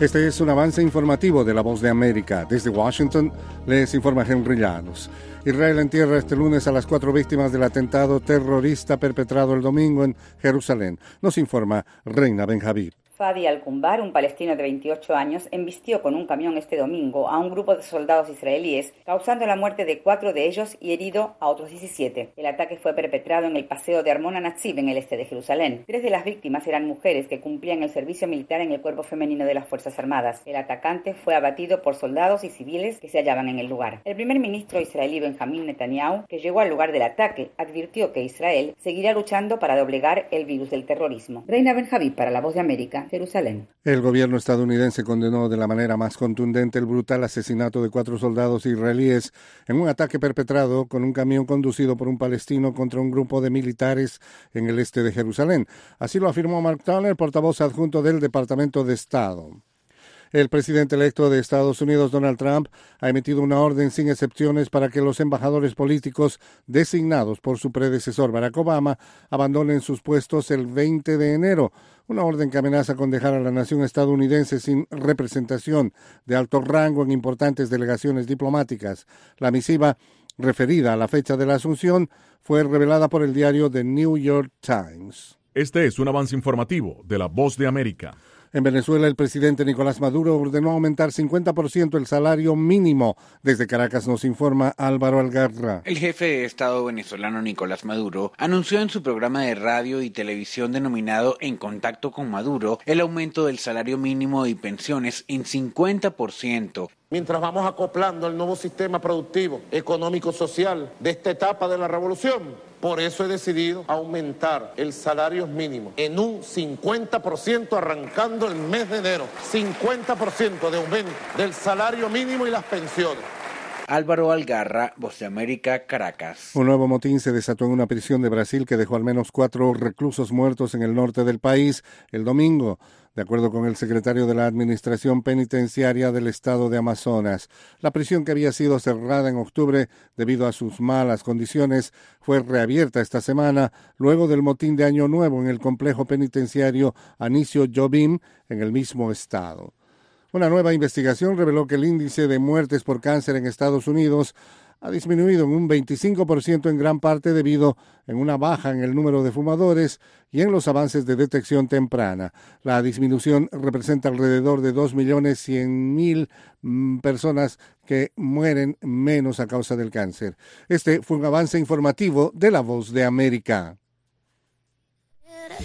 Este es un avance informativo de La Voz de América. Desde Washington les informa Henry Llanos. Israel entierra este lunes a las 4 víctimas del atentado terrorista perpetrado el domingo en Jerusalén. Nos informa Reina Benjavid. Fadi Al-Kumbar, un palestino de 28 años, embistió con un camión este domingo a un grupo de soldados israelíes, causando la muerte de 4 de ellos y herido a otros 17. El ataque fue perpetrado en el paseo de Armon HaNatzib, en el este de Jerusalén. 3 de las víctimas eran mujeres que cumplían el servicio militar en el cuerpo femenino de las Fuerzas Armadas. El atacante fue abatido por soldados y civiles que se hallaban en el lugar. El primer ministro israelí Benjamin Netanyahu, que llegó al lugar del ataque, advirtió que Israel seguirá luchando para doblegar el virus del terrorismo. Reina Benjavid para La Voz de América, Jerusalén. El gobierno estadounidense condenó de la manera más contundente el brutal asesinato de 4 soldados israelíes en un ataque perpetrado con un camión conducido por un palestino contra un grupo de militares en el este de Jerusalén. Así lo afirmó Mark Toner, portavoz adjunto del Departamento de Estado. El presidente electo de Estados Unidos, Donald Trump, ha emitido una orden sin excepciones para que los embajadores políticos designados por su predecesor Barack Obama abandonen sus puestos el 20 de enero. Una orden que amenaza con dejar a la nación estadounidense sin representación de alto rango en importantes delegaciones diplomáticas. La misiva, referida a la fecha de la asunción, fue revelada por el diario The New York Times. Este es un avance informativo de La Voz de América. En Venezuela, el presidente Nicolás Maduro ordenó aumentar 50% el salario mínimo. Desde Caracas nos informa Álvaro Algarra. El jefe de Estado venezolano Nicolás Maduro anunció en su programa de radio y televisión denominado En Contacto con Maduro el aumento del salario mínimo y pensiones en 50%. Mientras vamos acoplando el nuevo sistema productivo, económico, social de esta etapa de la revolución, por eso he decidido aumentar el salario mínimo en un 50% arrancando el mes de enero. 50% de aumento del salario mínimo y las pensiones. Álvaro Algarra, Voz de América, Caracas. Un nuevo motín se desató en una prisión de Brasil que dejó al menos 4 reclusos muertos en el norte del país el domingo, de acuerdo con el secretario de la Administración Penitenciaria del estado de Amazonas. La prisión, que había sido cerrada en octubre debido a sus malas condiciones, fue reabierta esta semana luego del motín de Año Nuevo en el complejo penitenciario Anísio Jobim en el mismo estado. Una nueva investigación reveló que el índice de muertes por cáncer en Estados Unidos ha disminuido en un 25% en gran parte debido a una baja en el número de fumadores y en los avances de detección temprana. La disminución representa alrededor de 2.100.000 personas que mueren menos a causa del cáncer. Este fue un avance informativo de La Voz de América.